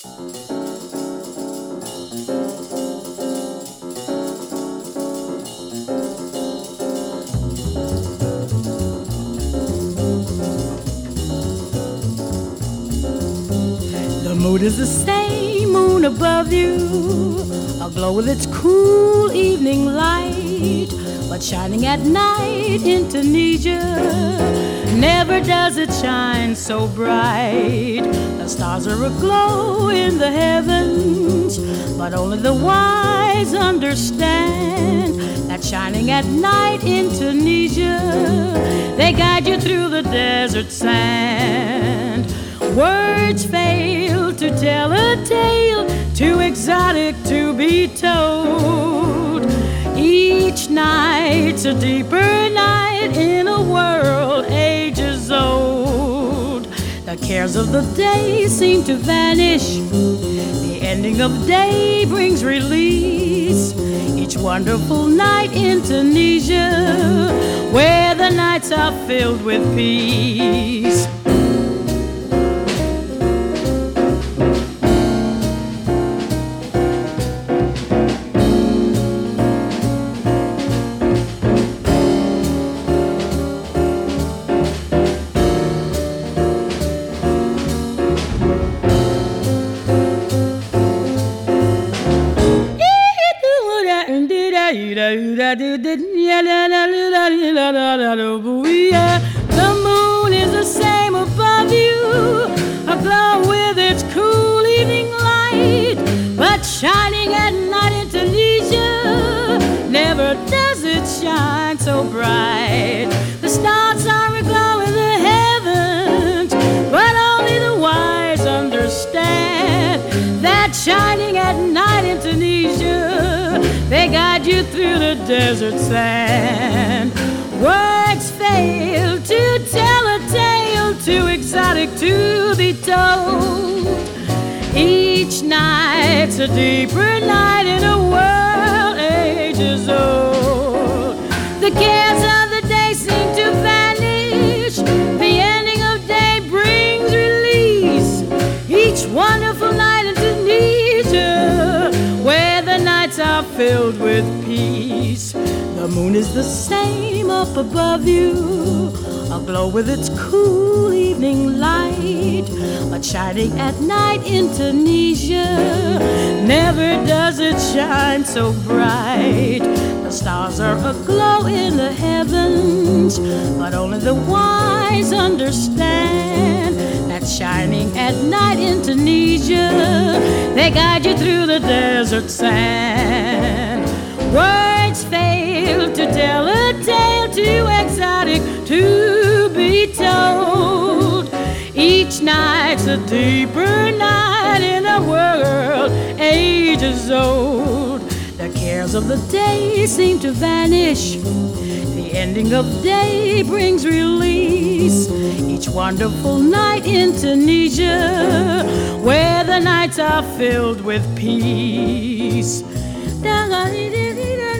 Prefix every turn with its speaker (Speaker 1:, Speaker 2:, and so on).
Speaker 1: The moon is the same moon above you, aglow with its cool evening light. But shining at night in Tunisia, never does it shine so bright. The stars are aglow in the heavens, but only the wise understand that shining at night in Tunisia, they guide you through the desert sand. Words fail to tell a tale too exotic to be told. Each night's a deeper night in a world ages old. The cares of the day seem to vanish. The ending of day brings release. Each wonderful night in Tunisia, where the nights are filled with peace. The moon is the same above you, aglow with its cool evening light. But shining at night in Tunisia, never does it shine so bright. The stars are aglow in the heavens, but only the wise understand that shining at night in Tunisia, they guide you through the desert sand. Words fail to tell a tale too exotic to be told. Each night's a deeper night in a world ages old. The cares of the day seem to vanish. The ending of day brings release. Each wonderful night in Tunisia, where the nights are filled with peace. The moon is the same up above you, aglow with its cool evening light. But shining at night in Tunisia, never does it shine so bright. The stars are aglow in the heavens, but only the wise understand that shining at night in Tunisia, they guide you through the desert sand. Words fail to tell a tale too exotic to be told. Each night's a deeper night in a world ages old. The cares of the day seem to vanish. The ending of day brings release. Each wonderful night in Tunisia, where the nights are filled with peace.